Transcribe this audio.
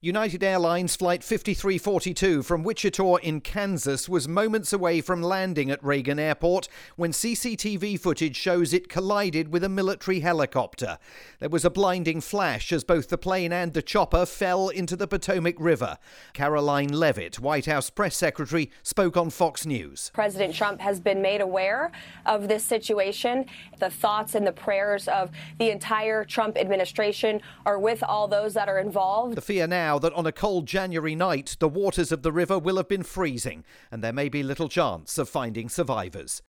United Airlines Flight 5342 from Wichita in Kansas was moments away from landing at Reagan Airport when CCTV footage shows it collided with a military helicopter. There was a blinding flash as both the plane and the chopper fell into the Potomac River. Caroline Leavitt, White House press secretary, spoke on Fox News. President Trump has been made aware of this situation. The thoughts and the prayers of the entire Trump administration are with all those that are involved. The fear now that on a cold January night, the waters of the river will have been freezing and there may be little chance of finding survivors.